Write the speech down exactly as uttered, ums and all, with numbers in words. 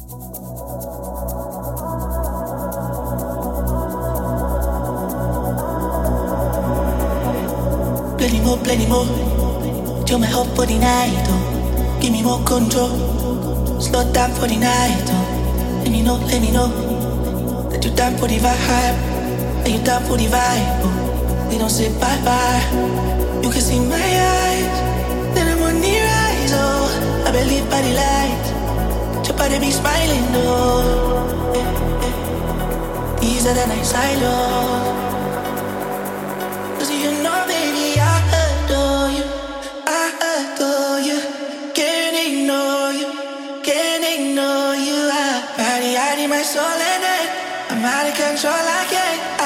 Plenty more, plenty more. You're my hope for the night, oh. Give me more control. Slow down for the night, oh. Let me know, let me know that you down for the vibe. That you down for the vibe, oh. We don't say bye bye. You can see my eyes, then I'm on the rise, oh. I believe by the light. Your body be smiling, oh. Eh, eh. These are the nights I love. You know, baby, I adore you. I adore you. Can't ignore you. Can't ignore you. I body, I need my soul in it. I'm out of control, I can't.